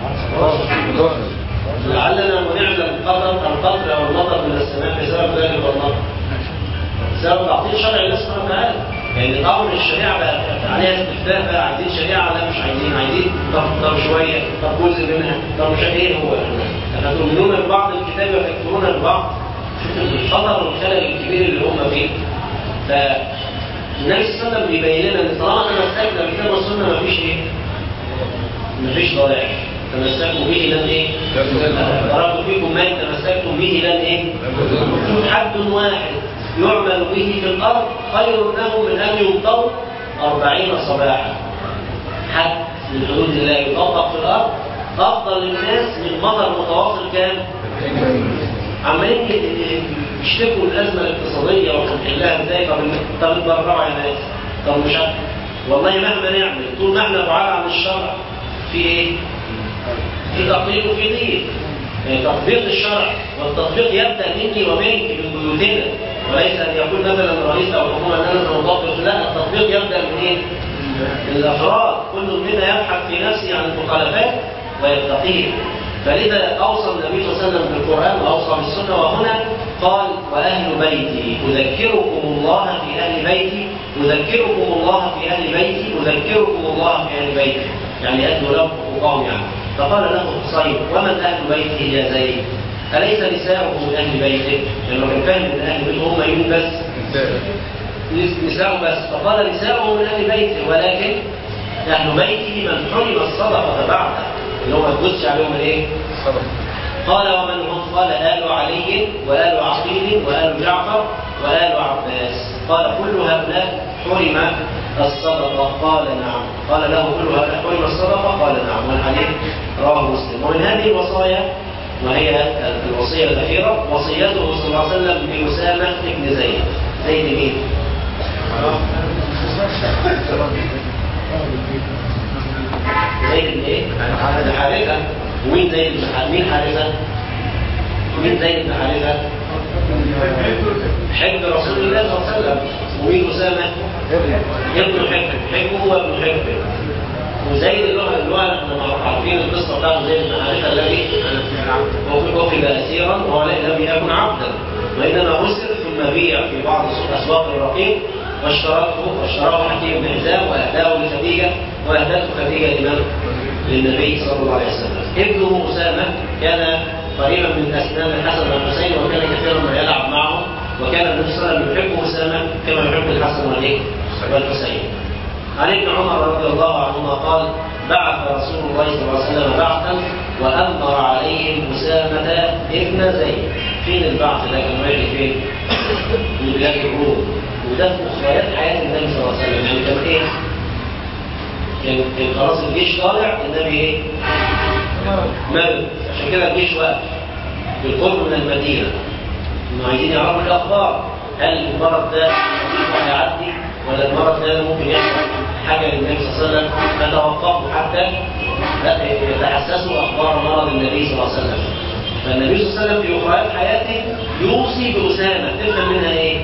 Speaker 3: لعلنا ونعلم القطر او المطر من السماء بسبب ذلك والله. بسبب تعطيل شرع الله سبحانه وتعالى. يعني طبعا الشريعه بقى عليها استفتاء، بقى عايزين شريعه لا مش عايزين طب شويه، طب جزء منها، طب مش ايه هو؟ احنا تؤمنون ببعض الكتاب وتكفرون ببعض. شوف الخطر والخلل الكبير اللي هم فيه. فالنبي صلى الله عليه وسلم بيبين لنا ان طالما تمسكنا بالكتاب والسنه مفيش ايه؟ مفيش ضلال. تمسكوا به لن ايه؟ تركت فيكم ما تمسكتم به لن ايه؟ حد واحد يعمل به في الأرض خير لهم من أن يمطروا 40 صباحا. حد من حدود الله يطبق في الأرض أفضل للناس من مطر متواصل كام؟ عمالين يشتكوا الأزمة الاقتصادية وهنحلها ازاي؟ طب اتبرعوا يا ناس، طب مش عارف. والله مهما نعمل طول ما احنا بعاد عن الشرع في ايه؟ في تطبيق وفي ضيق. يعني تطبيق الشرع والتطبيق يبدأ مني ومنك من بيوتنا، وليس أن يقول مثلا الرئيس أو الحكومة أن أنا سنطبق. لا، التطبيق يبدأ من إيه؟ من الأفراد. كل منا يبحث في نفسه عن المخالفات ويتقيه. فلذا أوصى النبي صلى الله عليه وسلم بالقرآن وأوصى بالسنة، وهنا قال وأهل بيتي أذكركم الله في أهل بيتي، أذكركم الله في أهل بيتي، أذكركم الله في أهل بيتي، يعني أدوا لهم حقوقهم يعني. فقال له حصين ومن أهل بيته يا زيد؟ أليس نساؤه من أهل بيته؟ لما كان فاهم من أهل بيته هم يوم بس نساؤه بس، فقال نساؤه من أهل بيته ولكن أهل بيته من حرم الصدقة بعده اللي هو ما تجوزش عليهم الايه؟ قال ومن هم؟ قال آل علي وآل عقيل وآل جعفر وآل عباس. قال كل هؤلاء حرم الصدقة؟ قال نعم. قال له كل هؤلاء حرم الصدقة؟ قال نعم. والحديث رواه مسلم. ومن هذه الوصايا وهي الوصية الأخيرة وصيته صلى الله عليه وسلم بأسامة بن زيد. زيد مين؟ زيد بن ايه؟ بن حارثة. ومين زيد بن حارثة؟ مين حارثة؟ مين زيد بن حارثة؟ حب رسول الله صلى الله عليه وسلم. ومين أسامة؟ ابن حب. حب هو ابن حب. وزيد اللي هو احنا عارفين القصة بتاعته زيد بن حارثة الذي أخذ أسيرا وهو لم يكن عبدا وإنما أسر ثم بيع في بعض أسواق الرقيق واشتراه حكيم بن حزام وأهداه لخديجة وأهدته خديجة للنبي صلى الله عليه وسلم. ابنه أسامة كان قريبا من أسنان الحسن والحسين وكان كثيرا ما يلعب معهم وكان النبي صلى الله عليه وسلم يحب أسامة كما يحب الحسن والحسين. عن ابن عمر رضي الله عنهما قال بعث رسول الله صلى الله عليه وسلم بعثا وأمر عليهم أسامة ابن زيد. فين البعث ده؟ كان رايح فين؟ من بلاد الروم. وده في أخريات حياة النبي صلى الله عليه وسلم. يعني كان إيه؟ كان خلاص الجيش طالع النبي إيه؟ مرض. عشان كده الجيش وقف بالقرب من المدينة إنه عايزين يعرفوا الأخبار. هل المرض ده هيعدي ولا المرض ده ممكن يحصل حاجة للنبي صلى الله عليه وسلم؟ فتوقفوا حتى يتحسسوا أخبار مرض النبي صلى الله عليه وسلم. فالنبي صلى الله عليه وسلم في أخريات حياته يوصي بأسامة. تفهم منها إيه؟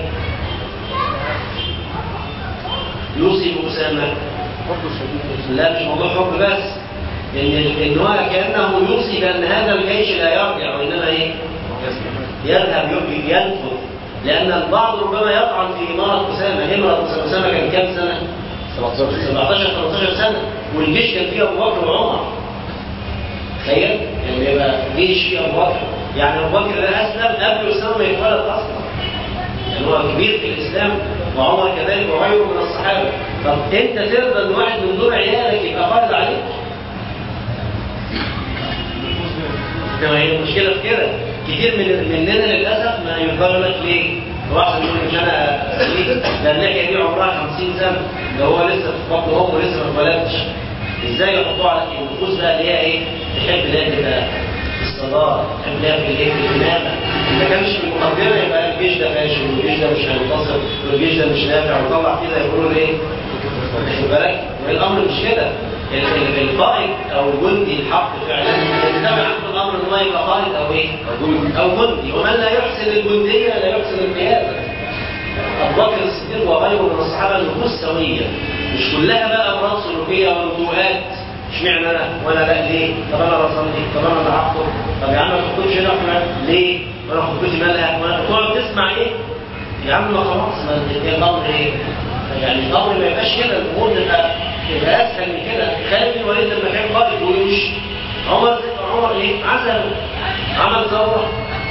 Speaker 3: يوصي بأسامة لا مش موضوع حب بس، إن هو كأنه يوصي بأن هذا الجيش لا يرجع وإنما إيه؟ يذهب ينفذ. لأن البعض ربما يطعن في مرض أسامة. مرض أسامة كان كام سنة؟ 17-18 سنة والجيش كان فيه أبو بكر وعمر. تخيل يعني يبقى جيش فيه أبو بكر، يعني أبو بكر ده أسلم قبل أسامة ما يتولد أصلا، يعني هو كبير في الإسلام وعمر كذلك وغيره من الصحابة. طب أنت ترضى إن واحد من دول عيالك يبقى قائد عليك؟ هي المشكلة في كده. كتير مننا للأسف ما يقال لك ليه؟ هو أحسن يقول مش أنا ليه؟ ده اللحية دي عمرها 50 سنة، ده هو لسه في بطن أمه ولسه ما اتولدش. إزاي يحطوه على النفوس بقى اللي هي إيه؟ تحب اللي هي تبقى في الصدارة، تحب اللي هي في الإيه؟ في الإمامة. ما كانش في المقدمة يبقى الجيش ده فاشل والجيش ده مش هينتصر والجيش ده مش نافع وطلع كده يقولوا إيه؟ واخد بالك؟ والأمر مش كده. القائد او الجندي الحق فعلا يتبع عنه الامر ان هو يبقى قائد او ايه؟ او جندي. ومن لا يحسن الجنديه لا يحسن القياده. ابو بكر الصديق وغيره من الصحابه النفوس سويه، مش كلها بقى امراض سلوكيه ونبوءات. اشمعنى انا وانا لا ليه؟ طب انا بصلي، طب انا بعقد، طب يا عم ما تخطبش هنا ليه؟ وانا خطبتي مالها؟ وانا تقعد تسمع ايه؟ يا عم ما خلاص ما الامر ايه؟ يعني الامر ما يبقاش كده، الامور تبقى اسهل من كده. خالد بن الوليد لما كان قائد جيوش عمر ايه؟ عزله، عمل ثوره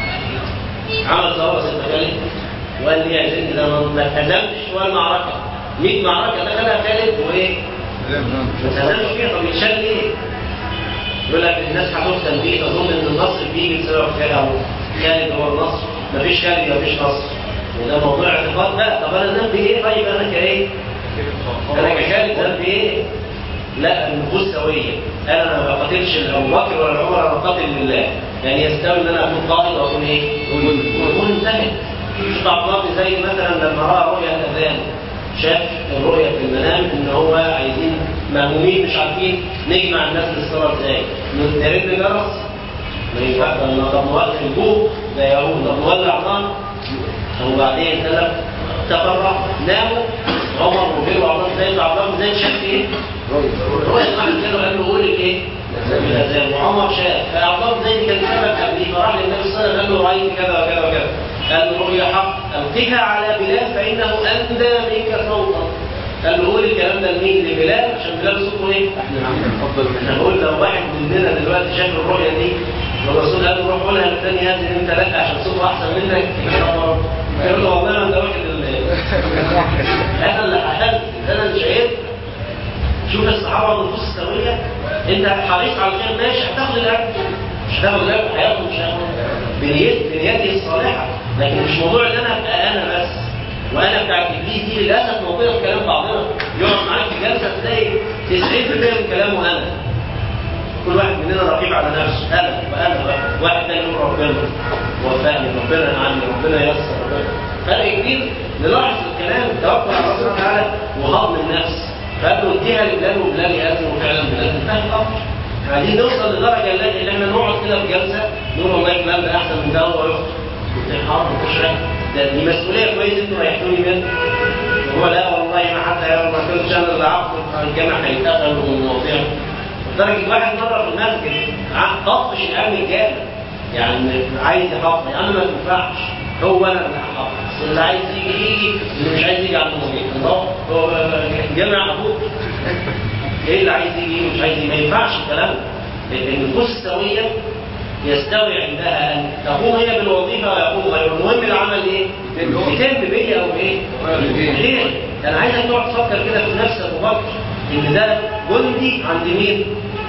Speaker 3: سيدنا خالد وقال لي يا سيدي ده ما اتهزمتش ولا معركه 100 معركه دخلها خالد وايه؟ ما اتهزمش فيها. طب يتشال ليه؟ يقول لك الناس هتفتن بيه تظن ان النصر بيجي بسبب خالد هو النصر. مفيش خالد مفيش نصر، وده موضوع اعتقاد بقى. طب انا ذنبي ايه؟ طيب انا كايه؟ انا كخالد ذنبي ايه؟ لا النفوس سويه. انا ما بقاتلش ابو بكر ولا عمر، انا بقاتل لله. يعني يستوي ان انا اكون قائد واكون ايه؟ واكون منتهي. شوف عبد الله بن زيد مثلا لما راى رؤيا الاذان، شاف الرؤيا في المنام ان هو عايزين مهمومين مش عارفين نجمع الناس للصلاه ازاي؟ نرن جرس ما ينفعش. طب نولع الجوع ده يهود، طب نولع نار. وبعدين تفرق ناموا عمر وغيره وعبد الله بن زيد. وعبد الله بن زيد شاف ايه؟ رؤيا واحد كده قال له قول الايه؟ الاذان. وعمر شاف. فعبد الله بن زيد كان سبب قبليه فراح للنبي صلى الله عليه وسلم قال له رايت كذا وكذا وكذا. قال له رؤيا حق القها على بلال فانه اندى منك صوتا. قال له قول الكلام ده لمين؟ لبلال عشان بلال صوته ايه؟ احنا بقول لو واحد مننا دلوقتي شاف الرؤيا دي والرسول قال له روح قولها للثاني هذه انت لك عشان صوته احسن منك. يقول له والله انت واخد انا اللي حلت انا اللي شهدت. شوف الصحابه والنفوس السويه، انت حريص على الخير ماشي، هتاخد الاجر، مش هتاخد الاجر هياخد مش هياخد بنيته الصالحه. لكن مش موضوع ان انا ابقى انا بس وانا بتاع ابليس دي للاسف موجوده في كلام بعضنا. يقعد معاك في جلسه تلاقي 90% من كلامه انا. كل واحد مننا رقيب على نفسه، انا وانا واحد تاني يقول ربنا وفقني، ربنا ينعمني، ربنا ييسر، فرق كبير. نلاحظ الكلام التوكل على الله سبحانه وتعالى وهضم النفس. فقال له اديها لبلال وبلال يأذن، وفعلا بلال انتهى الامر. عايزين نوصل لدرجه اللي احنا نقعد كده في جلسه نقول والله فلان ده احسن من ده هو يخطئ. حرب وكشرة دي مسؤوليه كويس انتوا ريحتوني منها. وهو لا والله ما حتى يا ما كنتش انا اللي عقد الجامع هيتقبل والمواضيع. لدرجه واحد مره في المسجد طفش الامن الجامع، يعني عايز يحافظ، انا ما تنفعش، هو انا اللي هحافظ، اللي عايز يجي اللي مش عايز يجي على المواضيع. هو جامع ابوك ايه اللي عايز يجي ومش عايز يجي؟ ما ينفعش الكلام ده. النفوس السويه يستوي عندها ان تقوم هي بالوظيفه ويقوم غيره. المهم العمل ايه؟ يتم بيا او ايه؟ غير. انا عايزك تقعد تفكر كده في نفسك وفكر ان ده جندي عند مين؟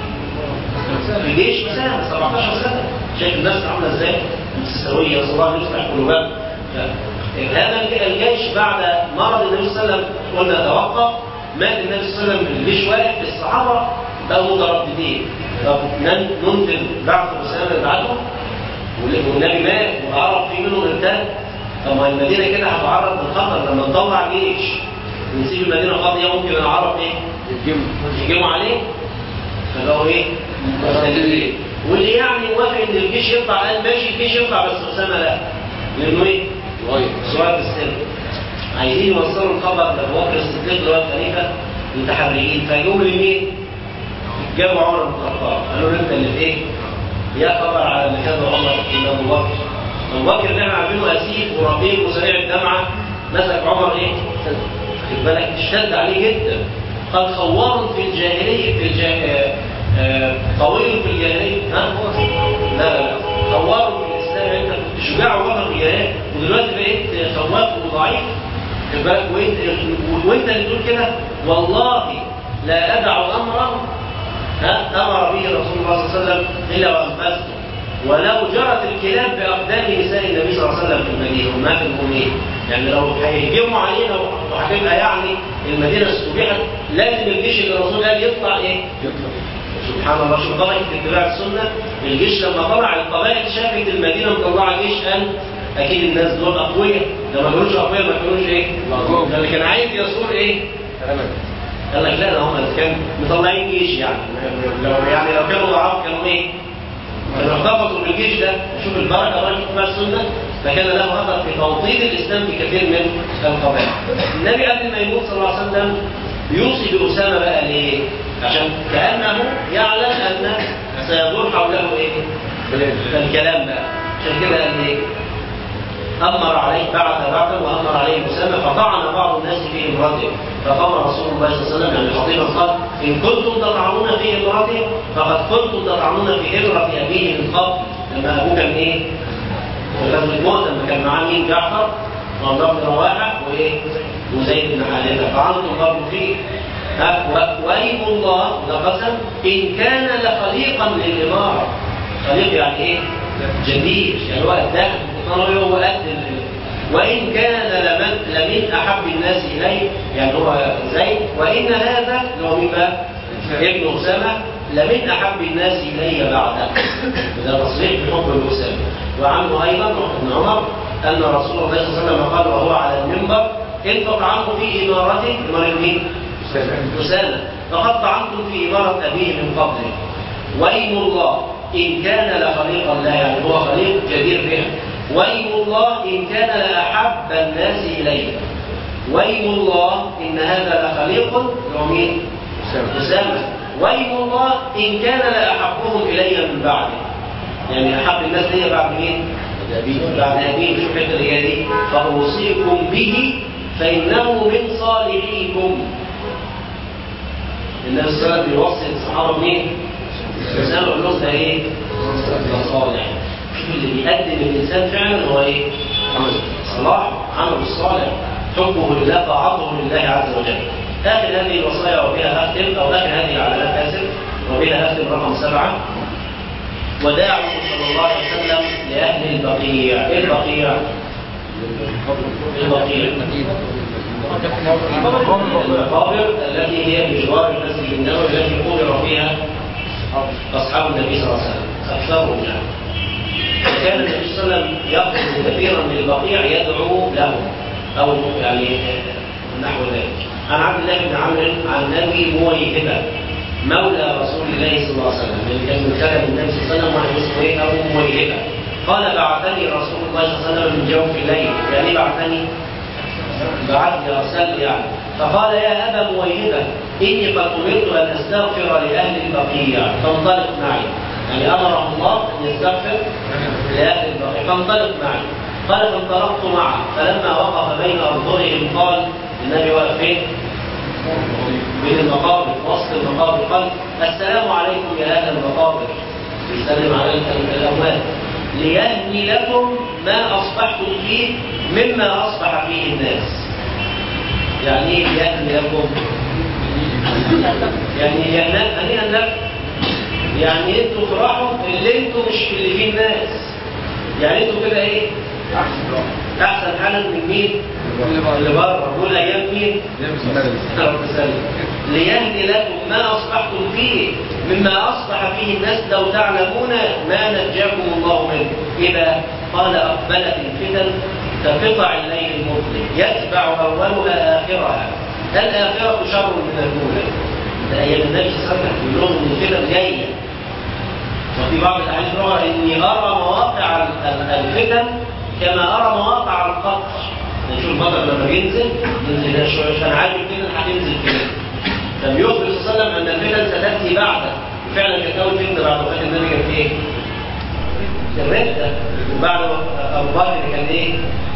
Speaker 3: في جيش أسامة 17 سنه. شايف الناس عامله ازاي؟ السويه صلى الله يصلح قلوبهم. هذا الجيش بعد مرض النبي صلى الله عليه وسلم قلنا توقف، مات النبي صلى الله عليه وسلم، الجيش واقف، الصحابه بقوا مترددين. طب ننزل بعث أسامة اللي بعده والنبي مات والعرب في منهم ارتد. طب ما المدينه كده هتعرض للخطر لما نطلع جيش ونسيب المدينه فاضيه، ممكن العرب ايه؟ يهجموا عليه. فبقوا ايه؟ مستنيين. واللي يعني موافق ان الجيش يطلع قال ماشي الجيش يطلع، بس أسامة لا، لانه ايه؟ صغير في السن. عايزين يوصلوا الخبر لابو بكر الصديق اللي هو الخليفه متحرجين، فيجوا لمين؟ جابوا عمر بن الخطاب، قالوا له انت اللي في ايه؟ يا خبر على اللي كان عمر بن ابو بكر. ابو بكر اللي احنا عارفينه اسيف ورقيق وسريع الدمعه، مسك عمر ايه؟ خد بالك اشتد عليه جدا. قال خوار في الجاهليه طويل في الجاهليه. ها؟ لا خوار في الاسلام. انت كنت شجاع وبطل في الجاهليه ودلوقتي بقيت خواف وضعيف. خد بالك وانت اللي تقول كده والله لا ادع امرا امر به رسول الله صلى الله عليه وسلم الا وانفذته، ولو جرت الكلاب باقدام نساء النبي صلى الله عليه وسلم في المدينه امهات المؤمنين. يعني لو هيهجموا علينا وهتبقى يعني المدينه استبيحت، لازم الجيش اللي الرسول قال يطلع ايه؟ يطلع. سبحان الله، شوف درجه اتباع السنه. الجيش لما طلع القبائل شافت المدينه مطلعه جيش، قال اكيد الناس دول اقوياء، لو ما كانوش اقوياء ما كانوش ايه؟ اللي كان عايز يصور ايه؟ قال لك لا، ده هم كانوا مطلعين جيش، يعني لو كانوا ضعاف كانوا ايه؟ كانوا احتفظوا بالجيش ده. شوف البركه درجه اتباع السنه، فكان له اثر في توطيد الاسلام في كثير من القبائل. النبي قبل ما يموت صلى الله عليه وسلم يوصي بأسامة بقى ليه؟ عشان كأنه يعلم أن سيدور حوله إيه؟ الكلام بقى. عشان كده قال إيه؟ أمر عليه بعثا وأمر عليه أسامة، فطعن بعض الناس في امرأته، فقام رسول الله صلى الله عليه وسلم يعني خطيبا قال إن كنتم تطعنون في امرأته فقد كنتم تطعنون في امرأة أبيه من قبل. لما أبوه كان إيه؟ في غزوة مؤتة لما كان معاه مين؟ جعفر وعبد الله بن رواحة وإيه؟ وزيد بن حارثة، فعنتم برضه فيه. وأيم الله لقسم إن كان لخليقا للإمارة. خليق يعني إيه؟ جديد، يعني هو قدام هو قد. وإن كان لمن أحب الناس إليه، يعني هو زيد، وإن هذا اللي هو مين بقى؟ ابن أسامة لمن أحب الناس إلي بعده. ده تصريح بحب الأسامة. وعنه أيضا ابن عمر أن رسول الله صلى الله عليه وسلم قال وهو على المنبر إن طعنتم في إمارته، إمارة مين؟ أسامة، فقد طعنتم في إمارة أبيه من قبله. وأيم الله إن كان لخليقا لا، يعني هو خليق جدير به. وأيم الله إن كان لأحب الناس إليه. وأيم الله إن هذا لخليق هو مين؟ أسامة. وأيم الله إن كان لأحبهم إلي من بعده، يعني أحب الناس لي بعد مين؟ بعد أبيه. شوف الحته اللي جايه دي، فأوصيكم به فإنه من صالحيكم. النبي صلى الله عليه وسلم بيوصي الصحابة مين؟ أسامة يقول لهم ده إيه؟ صالح. شوف اللي بيقدم الإنسان فعلا هو إيه؟ صلاح، عمل الصالح، حبه لله، طاعته لله عز وجل. آخر هذه الوصايا وبها أختم، أو آخر هذه العلامات آسف وبها أختم، رقم 7: وداعه صلى الله عليه وسلم لأهل البقيع. إيه البقيع؟ المقابر التي هي بجوار المسجد النبوي التي قبر فيها أصحاب النبي صلى الله عليه وسلم أكثرهم يعني. كان النبي صلى الله عليه وسلم يخرج كثيرا من البقيع يدعو لهم أو يعني نحو ذلك. عن عبد الله بن عمرو عن أبي مويهبة مولى رسول الله صلى الله عليه وسلم، اللي كان من خدم النبي صلى الله عليه وسلم واحد اسمه ايه؟ أبو مويهبة. قال: بعثني رسول الله صلى الله عليه وسلم من جوف الليل. يعني بعثني؟ بعثني أرسل يعني. فقال: يا أبا مويهبة إني قد أمرت أن أستغفر لأهل البقيع فانطلق معي. يعني أمره الله أن يستغفر لأهل البقيع فانطلق معي. قال: فانطلقت معه، فلما وقف بين أرضهم قال، النبي واقف فين؟ بين المقابر، وسط المقابر، قال: السلام عليكم يا أهل المقابر. يسلم على الأموات. ليهني لكم ما أصبحتم فيه مما أصبح فيه الناس. يعني إيه ليهني لكم؟ يعني هنيئا لكم، يعني انتوا فرحوا اللي انتوا مش اللي فيه الناس. يعني انتوا كده ايه؟ احسن حالا من مين؟ اللي بره. دول ايام مين؟ رب سلم. ليهدي لكم ما اصبحتم فيه مما اصبح فيه الناس لو تعلمون ما نجاكم الله منه. اذا قال: اقبلت الفتن كقطع الليل المظلم يتبع اولها اخرها. الاخره شر من الاولى. ده ايام النبي صلى الله عليه وسلم يقول لهم ان الفتن جايه. وفي بعض الاحاديث الاخرى اني ارى مواقع الفتن كما ارى مواقع القطر. نشوف المطر لما بينزل هنا شويه، كان عارف الفتن هتنزل كده. كان يخبر صلى الله عليه وسلم ان الفتن ستاتي بعده. وفعلا كانت اول فتنه بعد وفاه النبي كانت ايه؟ الرده. وبعد ابو بكر كان ايه؟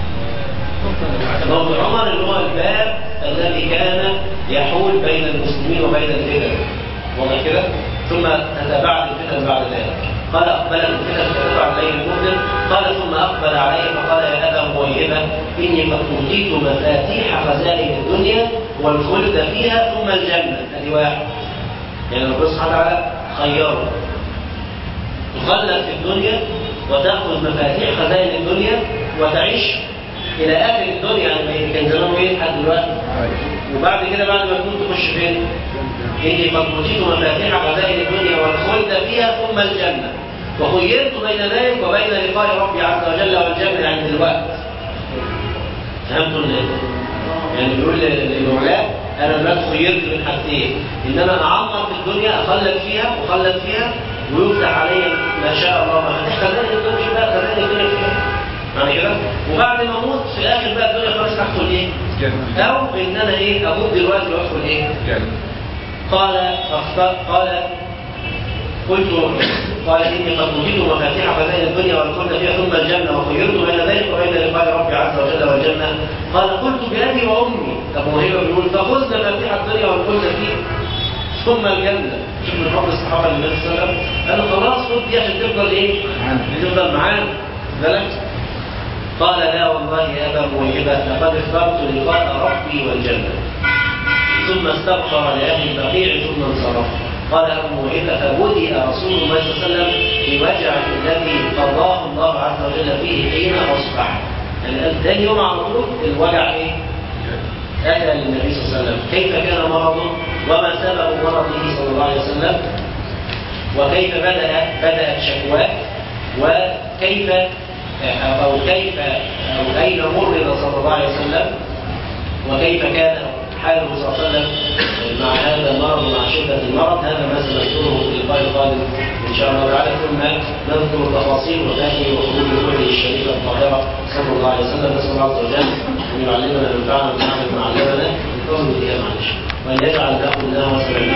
Speaker 3: موت عمر، اللي هو الباب الذي كان يحول بين المسلمين وبين الفتن. واضح كده؟ ثم تتابعت الفتن بعد ذلك. قال: اقبلت الفتن كقطع الليل المظلم. قال: ثم اقبل عليه فقال: يا ابا مويهبه اني قد اوتيت مفاتيح خزائن الدنيا والخلد فيها ثم الجنه. هذه واحد. يعني ربنا سبحانه وتعالى خيره تخلد في الدنيا وتاخذ مفاتيح خزائن الدنيا وتعيش الى اخر الدنيا. يعني كان زمانه ايه لحد دلوقتي؟ وبعد كده بعد ما تكون تخش فين؟ إني قد أوتيت مفاتيح خزائن الدنيا والخلد فيها ثم الجنة، وخيرت بين ذلك وبين لقاء ربي عز وجل والجنة عند الوقت. فهمتوا يعني بيقول للمولاه: أنا دلوقتي خيرت من حاجتين، إن أنا أعمر في الدنيا أخلد فيها ويفتح علي ما شاء الله مفاتيح خزائن الدنيا. بقى خزائن الدنيا فيها يعني كده، وبعد ما أموت في الآخر بقى الدنيا خلاص هدخل إيه؟ أو إن أنا إيه؟ أموت دلوقتي وأدخل إيه؟ قال إني قد أوتيت مفاتيح خزائن الدنيا والخلد فيها ثم الجنة، وخيرت بين ذلك وبين لقاء ربي عز وجل والجنة. قال: قلت بأبي وأمي. أبو موهبة بيقول: فخذ مفاتيح الدنيا والخلد فيها ثم الجنة. شوف من حب الصحابة للنبي صلى الله عليه وسلم، قالوا: خلاص خذ دي عشان تفضل إيه؟ تفضل معانا. بالك؟ قال: لا والله يا أبا موهبة لقد اخترت لقاء ربي والجنة. ثم استغفر لأهل البقيع ثم انصرف. قال أبو موهبة: فبدأ رسول الله صلى الله عليه وسلم بوجع الذي قضاه الله عز وجل فيه حين أصبح. يعني ثاني يوم على طول الوجع إيه؟ أتى للنبي صلى الله عليه وسلم. كيف كان مرضه؟ وما سبب مرضه صلى الله عليه وسلم؟ وكيف بدأت شكواه؟ وكيف أو أين مرض صلى الله عليه وسلم؟ وكيف كان حاله صلى الله عليه وسلم مع هذا المرض ومع شدة المرض؟ هذا ما سنذكره في اللقاء القادم إن شاء الله تعالى. ثم نذكر التفاصيل وداخل وخروج الوحي الشريفة الطاهرة صلى الله عليه وسلم. نسأل الله عز وجل أن يعلمنا وينفعنا بما علمنا من فضله معلش، وأن يجعل له كلنا وسلمنا